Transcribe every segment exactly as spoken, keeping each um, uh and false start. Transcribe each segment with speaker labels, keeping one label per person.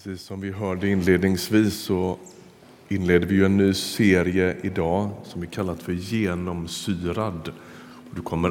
Speaker 1: Precis som vi hörde inledningsvis så inleder vi ju en ny serie idag som vi kallat för Genomsyrad. Du kommer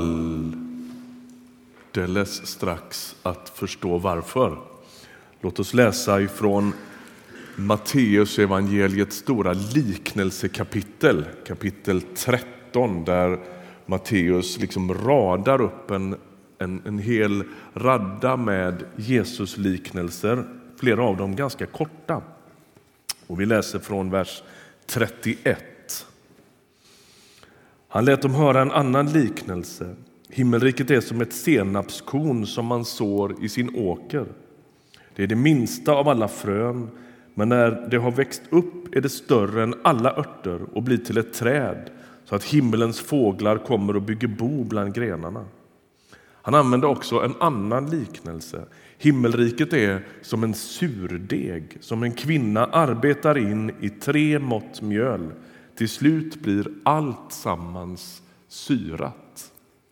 Speaker 1: alldeles strax att förstå varför. Låt oss läsa ifrån Matteus evangeliets stora liknelsekapitel, kapitel tretton, där Matteus liksom radar upp en, en, en hel radda med Jesus liknelser, flera av dem ganska korta. Och vi läser från vers trettioett. Han lät dem höra en annan liknelse. Himmelriket är som ett senapskorn som man sår i sin åker. Det är det minsta av alla frön, men när det har växt upp är det större än alla örter och blir till ett träd, så att himmelens fåglar kommer och bygger bo bland grenarna. Han använde också en annan liknelse. Himmelriket är som en surdeg som en kvinna arbetar in i tre mått mjöl. Till slut blir allt sammans syrat.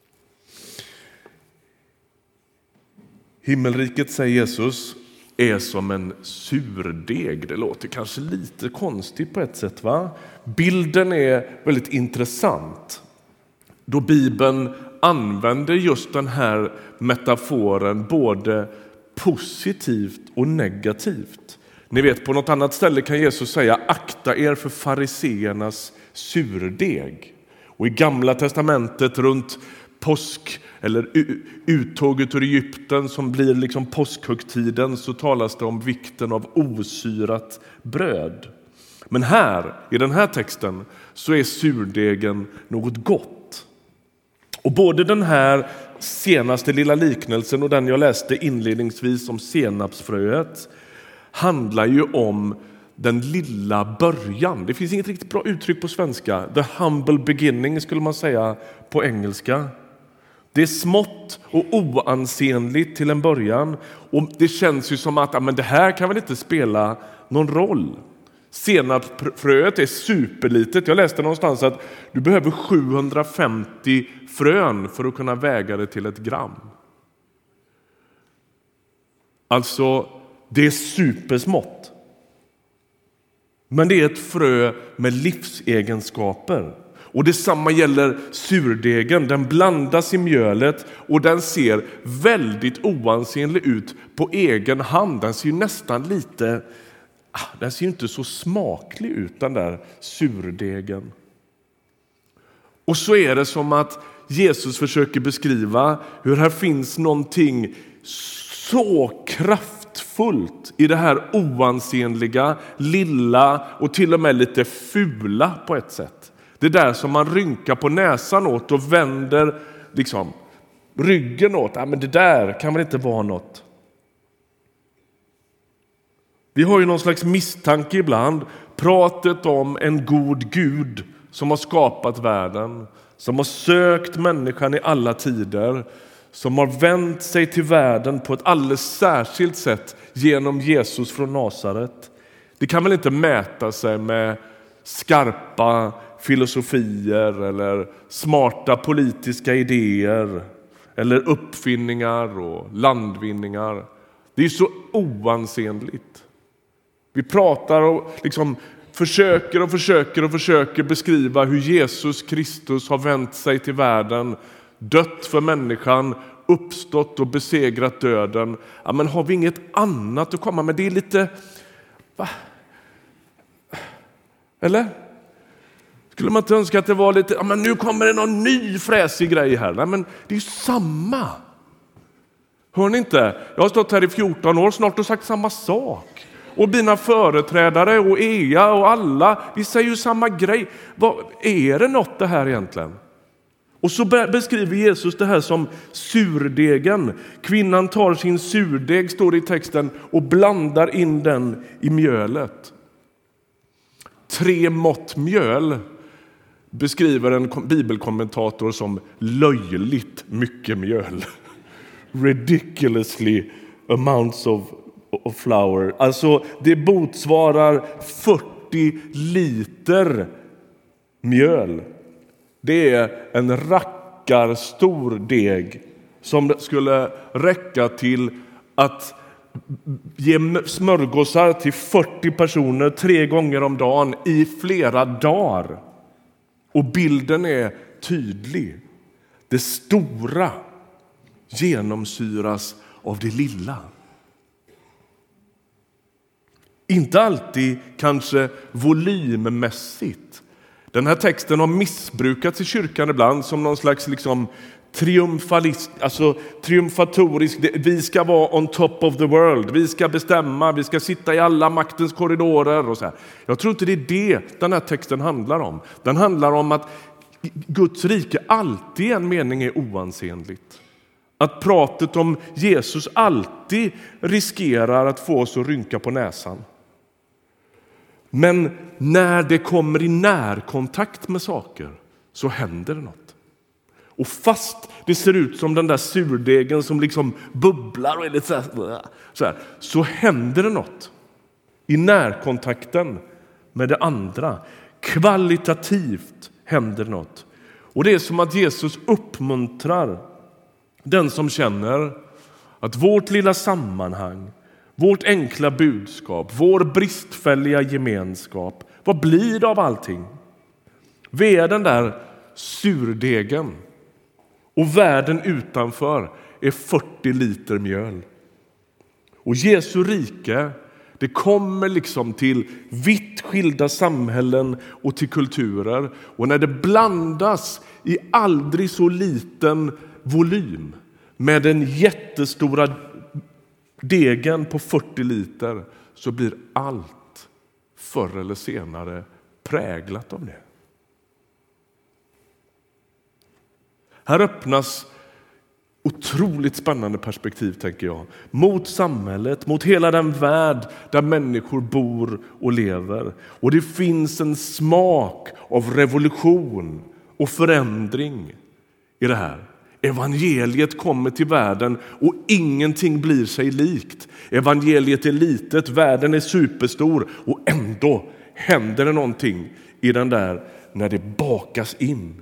Speaker 1: Himmelriket, säger Jesus, är som en surdeg. Det låter kanske lite konstigt på ett sätt, va? Bilden är väldigt intressant, då Bibeln använder just den här metaforen både positivt och negativt. Ni vet, på något annat ställe kan Jesus säga: akta er för fariseernas surdeg. Och i Gamla testamentet runt påsk eller uttåget ur Egypten som blir liksom påskhögtiden, så talas det om vikten av osyrat bröd. Men här, i den här texten, så är surdegen något gott. Och både den här senaste lilla liknelsen och den jag läste inledningsvis om senapsfröet handlar ju om den lilla början. Det finns inget riktigt bra uttryck på svenska. The humble beginning skulle man säga på engelska. Det är smått och oansenligt till en början, och det känns ju som att ja, men det här kan väl inte spela någon roll. Senapsfröet är superlitet. Jag läste någonstans att du behöver sjuhundrafemtio frön för att kunna väga det till ett gram. Alltså, det är supersmått. Men det är ett frö med livsegenskaper. Och detsamma gäller surdegen. Den blandas i mjölet och den ser väldigt oansenlig ut på egen hand. Den ser ju nästan lite... Den ser inte så smaklig ut, den där surdegen. Och så är det som att Jesus försöker beskriva hur här finns någonting så kraftfullt i det här oansenliga, lilla och till och med lite fula på ett sätt. Det där som man rynkar på näsan åt och vänder liksom ryggen åt. Ja, men det där kan väl inte vara något. Vi har ju någon slags misstanke ibland. Pratet om en god Gud som har skapat världen, som har sökt människan i alla tider, som har vänt sig till världen på ett alldeles särskilt sätt genom Jesus från Nasaret. Det kan väl inte mäta sig med skarpa filosofier eller smarta politiska idéer eller uppfinningar och landvinningar. Det är så oansenligt. Vi pratar och liksom försöker och försöker och försöker beskriva hur Jesus Kristus har vänt sig till världen, dött för människan, uppstått och besegrat döden. Ja, men har vi inget annat att komma med? Det är lite... Va? Eller? Skulle man inte önska att det var lite... Ja, men nu kommer det någon ny fräsig grej här. Nej, men det är ju samma. Hör ni inte? Jag har stått här i fjorton år snart och sagt samma sak. Och mina företrädare och E A och alla, vi säger ju samma grej. Vad, är det något det här egentligen? Och så beskriver Jesus det här som surdegen. Kvinnan tar sin surdeg, står det i texten, och blandar in den i mjölet. Tre mått mjöl beskriver en bibelkommentator som löjligt mycket mjöl. Ridiculously amounts of och flour. Alltså det motsvarar fyrtio liter mjöl. Det är en rackarstor deg som skulle räcka till att ge smörgåsar till fyrtio personer tre gånger om dagen i flera dagar. Och bilden är tydlig. Det stora genomsyras av det lilla. Inte alltid kanske volymmässigt. Den här texten har missbrukats i kyrkan ibland som någon slags liksom triumfalist, alltså triumfatorisk. Vi ska vara on top of the world. Vi ska bestämma, vi ska sitta i alla maktens korridorer och så här. Jag tror inte det är det den här texten handlar om. Den handlar om att Guds rike alltid i en mening är oansenligt. Att pratet om Jesus alltid riskerar att få oss att rynka på näsan. Men när det kommer i närkontakt med saker så händer det något. Och fast det ser ut som den där surdegen som liksom bubblar och är lite så här, så här, så händer det något i närkontakten med det andra. Kvalitativt händer något. Och det är som att Jesus uppmuntrar den som känner att vårt lilla sammanhang, vårt enkla budskap, vår bristfälliga gemenskap, vad blir det av allting? Vi är den där surdegen och världen utanför är fyrtio liter mjöl. Och Jesu rike, det kommer liksom till vitt skilda samhällen och till kulturer. Och när det blandas i aldrig så liten volym med den jättestora degen på fyrtio liter så blir allt förr eller senare präglat av det. Här öppnas otroligt spännande perspektiv, tänker jag, mot samhället, mot hela den värld där människor bor och lever. Och det finns en smak av revolution och förändring i det här. Evangeliet kommer till världen och ingenting blir sig likt. Evangeliet är litet, världen är superstor och ändå händer det någonting i den där när det bakas in.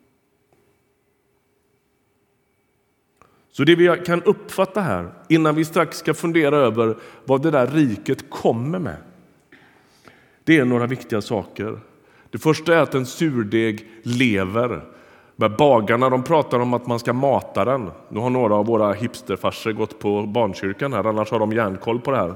Speaker 1: Så det vi kan uppfatta här innan vi strax ska fundera över vad det där riket kommer med, det är några viktiga saker. Det första är att en surdeg lever. Bagarna de pratar om att man ska mata den. Nu har några av våra hipsterfarser gått på barnkyrkan här, annars har de järnkoll på det här.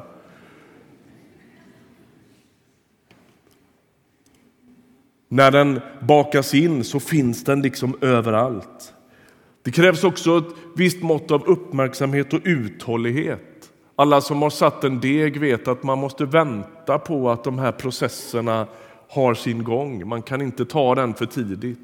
Speaker 1: När den bakas in så finns den liksom överallt. Det krävs också ett visst mått av uppmärksamhet och uthållighet. Alla som har satt en deg vet att man måste vänta på att de här processerna har sin gång. Man kan inte ta den för tidigt.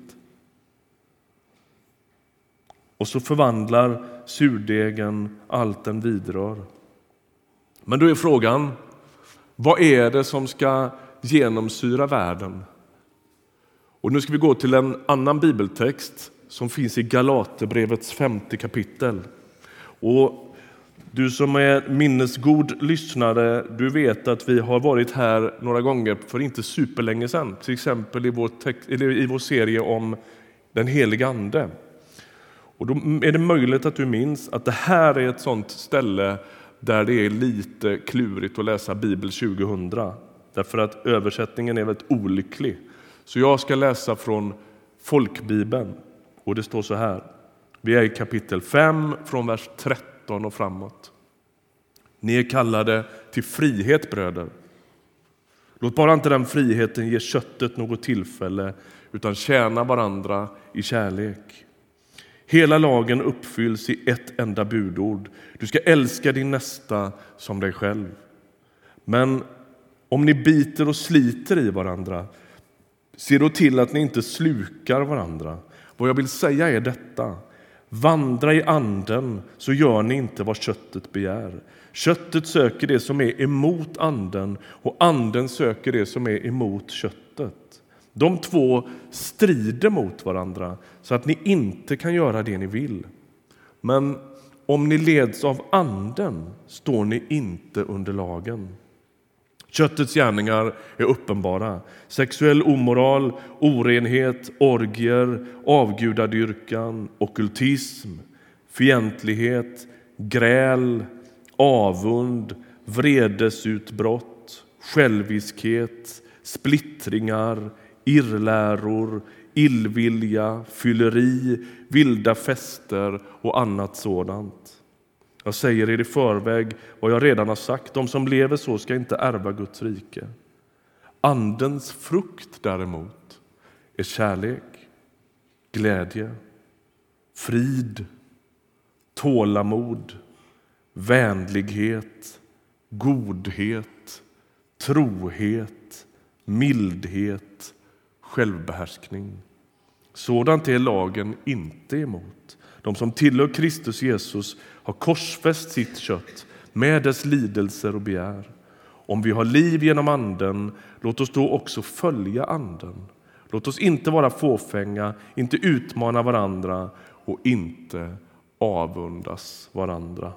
Speaker 1: Och så förvandlar surdegen allt den vidrör. Men då är frågan, vad är det som ska genomsyra världen? Och nu ska vi gå till en annan bibeltext som finns i Galaterbrevets femte kapitel. Och du som är minnesgod lyssnare, du vet att vi har varit här några gånger för inte superlänge sedan. Till exempel i vår, text, eller i vår serie om den heliga ande. Och då är det möjligt att du minns att det här är ett sånt ställe där det är lite klurigt att läsa Bibel tjugohundra. Därför att översättningen är väldigt olycklig. Så jag ska läsa från folkbibeln. Och det står så här. Vi är i kapitel fem från vers tretton och framåt. Ni är kallade till frihet, bröder. Låt bara inte den friheten ge köttet något tillfälle, utan tjäna varandra i kärlek. Hela lagen uppfylls i ett enda budord. Du ska älska din nästa som dig själv. Men om ni biter och sliter i varandra, se då till att ni inte slukar varandra. Vad jag vill säga är detta. Vandra i anden, så gör ni inte vad köttet begär. Köttet söker det som är emot anden, och anden söker det som är emot köttet. De två strider mot varandra så att ni inte kan göra det ni vill. Men om ni leds av anden står ni inte under lagen. Köttets gärningar är uppenbara. Sexuell omoral, orenhet, orgier, avgudadyrkan, ockultism, fientlighet, gräl, avund, vredesutbrott, själviskhet, splittringar, irrläror, illvilja, fylleri, vilda fester och annat sådant. Jag säger er i förväg vad jag redan har sagt. De som lever så ska inte ärva Guds rike. Andens frukt däremot är kärlek, glädje, frid, tålamod, vänlighet, godhet, trohet, mildhet, självbehärskning. Sådant är lagen inte emot. De som tillhör Kristus Jesus har korsfäst sitt kött med dess lidelser och begär. Om vi har liv genom anden, låt oss då också följa anden. Låt oss inte vara fåfänga, inte utmana varandra och inte avundas varandra.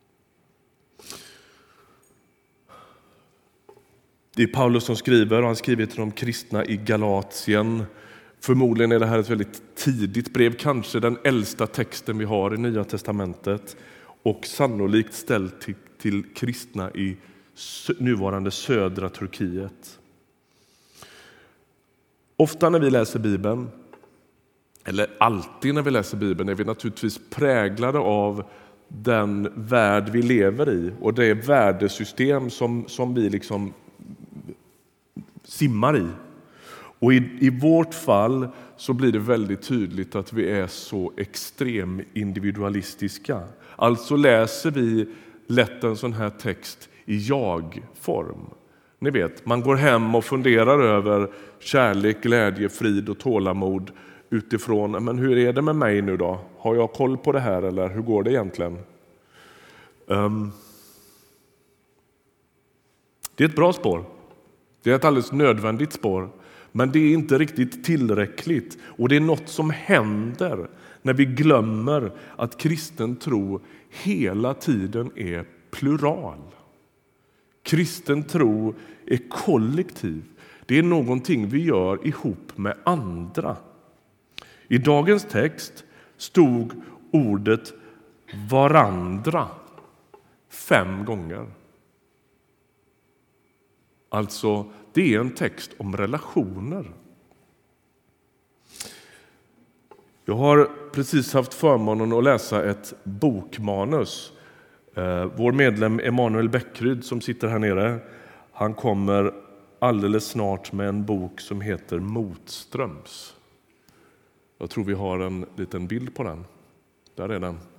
Speaker 1: Det är Paulus som skriver, och han skriver till de kristna i Galatien. Förmodligen är det här ett väldigt tidigt brev, kanske den äldsta texten vi har i Nya testamentet, och sannolikt ställt till, till kristna i nuvarande södra Turkiet. Ofta när vi läser Bibeln, eller alltid när vi läser Bibeln, är vi naturligtvis präglade av den värld vi lever i och det värdesystem som, som vi liksom simmar i. Och i, i vårt fall så blir det väldigt tydligt att vi är så extrem individualistiska. Alltså läser vi lätt en sån här text i jag-form. Ni vet, man går hem och funderar över kärlek, glädje, frid och tålamod utifrån, men hur är det med mig nu då? Har jag koll på det här eller hur går det egentligen? Um, det är ett bra spår. Det är ett alldeles nödvändigt spår. Men det är inte riktigt tillräckligt. Och det är något som händer när vi glömmer att kristen tro hela tiden är plural. Kristen tro är kollektiv. Det är någonting vi gör ihop med andra. I dagens text stod ordet varandra fem gånger. Alltså, det är en text om relationer. Jag har precis haft förmånen att läsa ett bokmanus. Vår medlem Emanuel Bäckryd som sitter här nere, han kommer alldeles snart med en bok som heter Motströms. Jag tror vi har en liten bild på den. Där är den.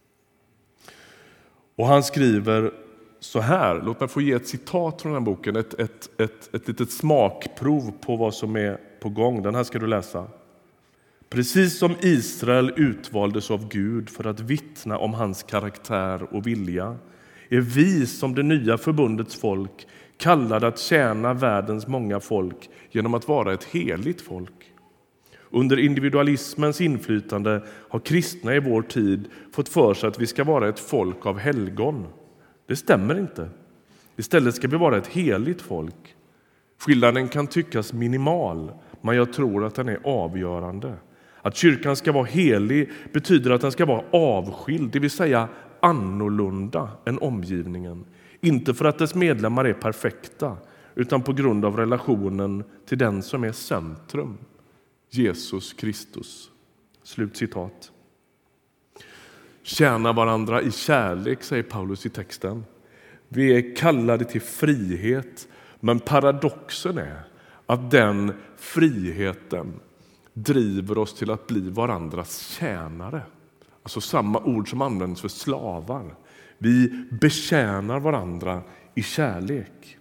Speaker 1: Och han skriver så här, låt mig få ge ett citat från den här boken, ett, ett, ett, ett litet smakprov på vad som är på gång. Den här ska du läsa. Precis som Israel utvaldes av Gud för att vittna om hans karaktär och vilja, är vi som det nya förbundets folk kallade att tjäna världens många folk genom att vara ett heligt folk. Under individualismens inflytande har kristna i vår tid fått för sig att vi ska vara ett folk av helgon. Det stämmer inte. Istället ska vi vara ett heligt folk. Skillnaden kan tyckas minimal, men jag tror att den är avgörande. Att kyrkan ska vara helig betyder att den ska vara avskild, det vill säga annorlunda än omgivningen. Inte för att dess medlemmar är perfekta, utan på grund av relationen till den som är centrum, Jesus Kristus. Slutcitat. Tjäna varandra i kärlek, säger Paulus i texten. Vi är kallade till frihet, men paradoxen är att den friheten driver oss till att bli varandras tjänare. Alltså samma ord som används för slavar. Vi betjänar varandra i kärlek.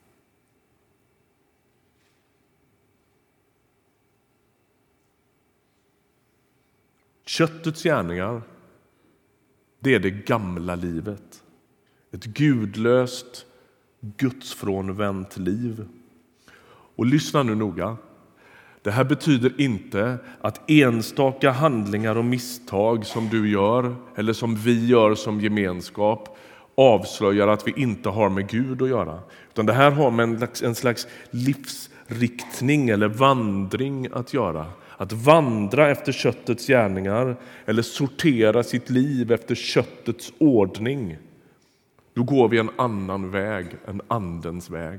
Speaker 1: Köttets gärningar, det är det gamla livet. Ett gudlöst, gudsfrånvänt liv. Och lyssna nu noga. Det här betyder inte att enstaka handlingar och misstag som du gör eller som vi gör som gemenskap avslöjar att vi inte har med Gud att göra. Utan det här har med en slags, en slags livsriktning eller vandring att göra. Att vandra efter köttets gärningar eller sortera sitt liv efter köttets ordning. Då går vi en annan väg, en andens väg.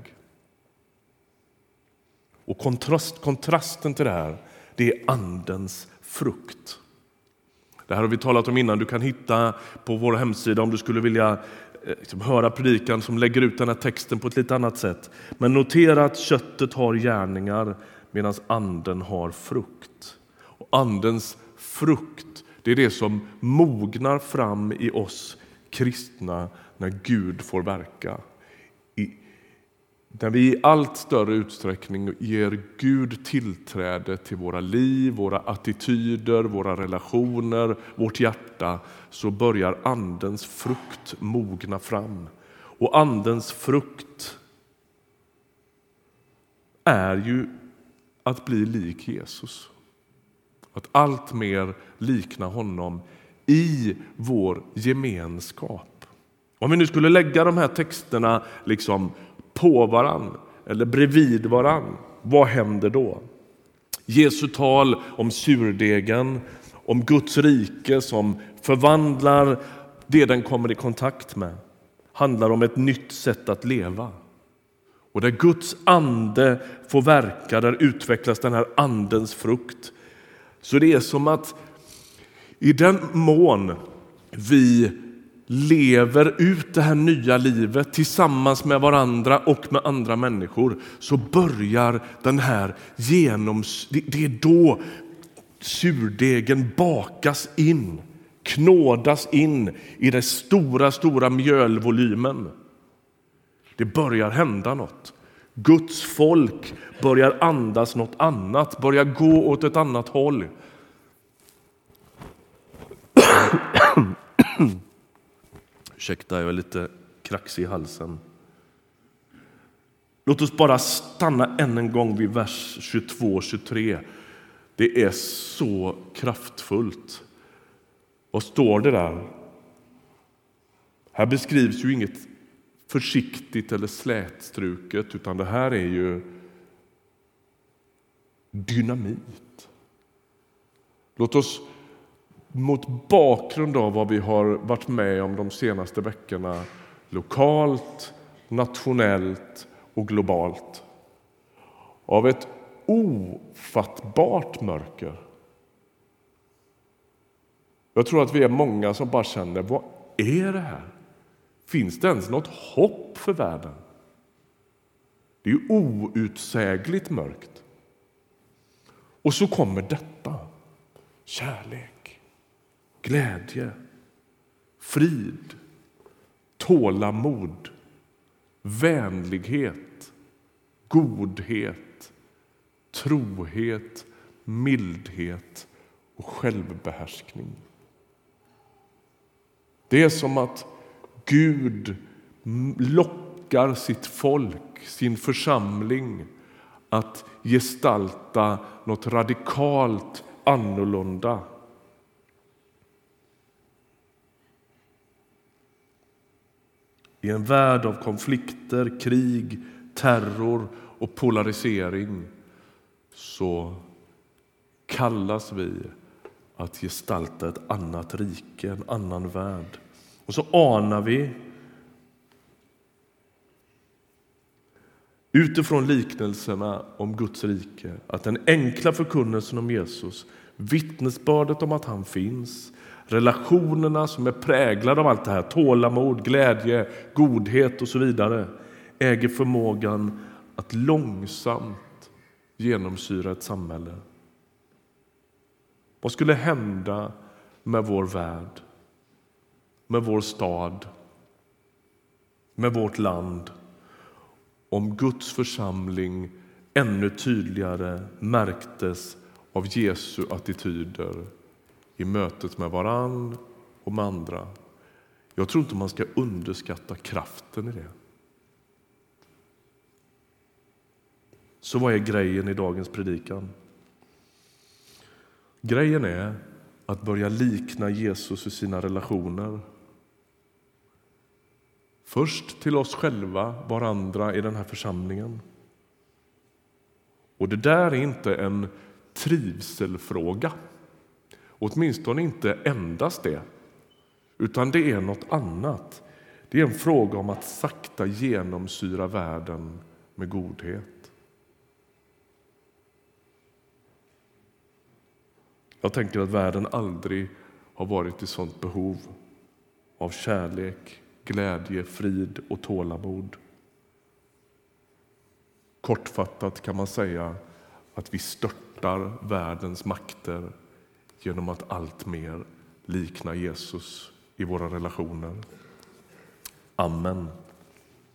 Speaker 1: Och kontrast, kontrasten till det här, det är andens frukt. Det här har vi talat om innan. Du kan hitta på vår hemsida om du skulle vilja liksom höra predikan som lägger ut den här texten på ett lite annat sätt. Men notera att köttet har gärningar medan anden har frukt. Och andens frukt, det är det som mognar fram i oss kristna när Gud får verka. I, när vi i allt större utsträckning ger Gud tillträde till våra liv, våra attityder, våra relationer, vårt hjärta, så börjar andens frukt mogna fram. Och andens frukt är ju att bli lik Jesus. Att allt mer likna honom i vår gemenskap. Om vi nu skulle lägga de här texterna liksom på varann eller bredvid varann, vad händer då? Jesu tal om surdegen, om Guds rike som förvandlar det den kommer i kontakt med, handlar om ett nytt sätt att leva. Och där Guds ande får verka, där utvecklas den här andens frukt. Så det är som att i den mån vi lever ut det här nya livet tillsammans med varandra och med andra människor, så börjar den här genoms... Det är då surdegen bakas in, knådas in i den stora, stora mjölvolymen. Det börjar hända något. Guds folk börjar andas något annat, börjar gå åt ett annat håll. Ursäkta, jag är lite kraxig i halsen. Låt oss bara stanna än en gång vid vers tjugotvå tjugotre. Det är så kraftfullt. Vad står det där? Här beskrivs ju inget försiktigt eller slätstruket, utan det här är ju dynamit. Låt oss mot bakgrund av vad vi har varit med om de senaste veckorna, lokalt, nationellt och globalt, av ett ofattbart mörker. Jag tror att vi är många som bara känner, vad är det här? Finns det ens något hopp för världen? Det är ju outsägligt mörkt. Och så kommer detta. Kärlek, glädje, frid, tålamod, vänlighet, godhet, trohet, mildhet och självbehärskning. Det är som att Gud lockar sitt folk, sin församling, att gestalta något radikalt annorlunda. I en värld av konflikter, krig, terror och polarisering så kallas vi att gestalta ett annat rike, en annan värld. Och så anar vi utifrån liknelserna om Guds rike att den enkla förkunnelsen om Jesus, vittnesbördet om att han finns, relationerna som är präglade av allt det här, tålamod, glädje, godhet och så vidare, äger förmågan att långsamt genomsyra ett samhälle. Vad skulle hända med vår värld, med vår stad, med vårt land om Guds församling ännu tydligare märktes av Jesu attityder i mötet med varann och med andra? Jag tror inte man ska underskatta kraften i det. Så vad är grejen i dagens predikan? Grejen är att börja likna Jesus i sina relationer. Först till oss själva, varandra i den här församlingen. Och det där är inte en trivselfråga. Åtminstone inte endast det. Utan det är något annat. Det Det är en fråga om att sakta genomsyra världen med godhet. Jag tänker att världen aldrig har varit i sånt behov av kärlek, glädje, frid och tålamod. Kortfattat kan man säga att vi störtar världens makter genom att allt mer likna Jesus i våra relationer. Amen.